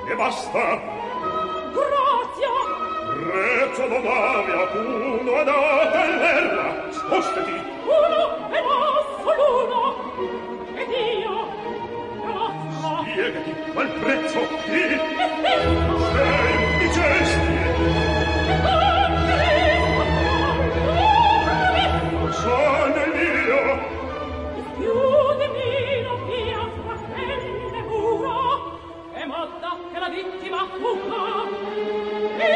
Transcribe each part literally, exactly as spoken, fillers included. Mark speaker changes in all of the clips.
Speaker 1: e basta.
Speaker 2: Grazia!
Speaker 1: Rezzo donavi a uno ad terra, spostati.
Speaker 2: Uno e basso l'uno, ed io, l'altro.
Speaker 1: Spiegati qual prezzo di...
Speaker 2: E penso.
Speaker 1: Sei di gesti.
Speaker 2: E anche l'esso, l'uno,
Speaker 1: Sono il mio.
Speaker 2: il più di mio mia fratelli mura, e modda che la vittima fuga. E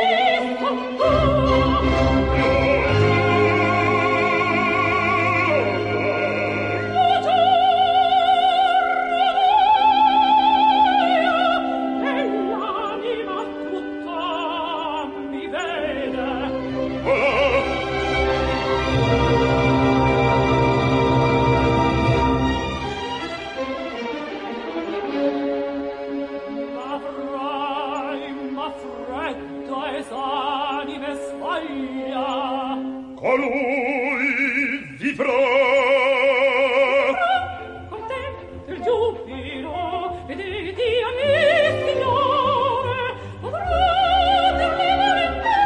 Speaker 1: colui vivrà.
Speaker 2: Con te il giubilo vedeti a me, signore, potrò terminare in te.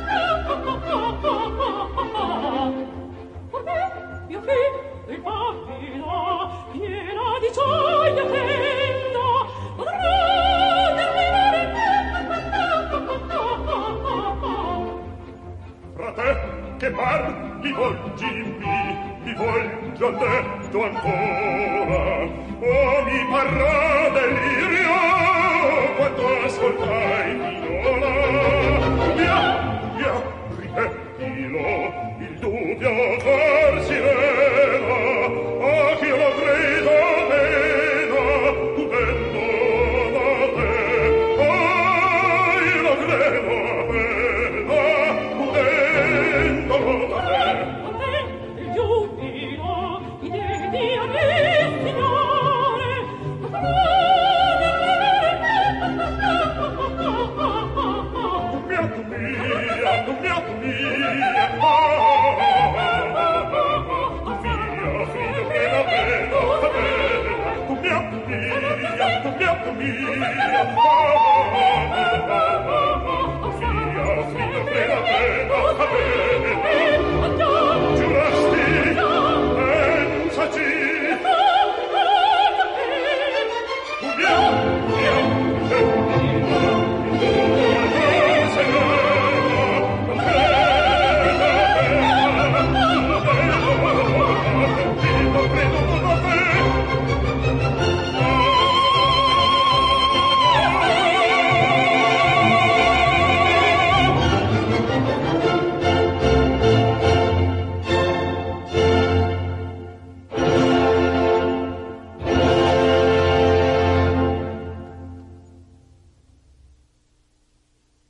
Speaker 2: Con te, mio figlio, impavvido, piena di gioia tenda, potrò terminare in te.
Speaker 1: Fra te che parli volgimi, mi volgio al letto ancora. Oh, mi parrà delirio quando ascoltai Finola. Via, via, ripettilo, il dubbio farsi leva. Ah, che io lo credo meno, udendo da te. Ah, io lo credo meno, udendo da te.
Speaker 2: Con te il giubilo vedeti a me, signore, potrò terminare in te.
Speaker 1: Mia tu mia, tu mia tu mia, ah, tu mia, figlio che la vedo, tu mia tu mia, tu mia tu mia, ah,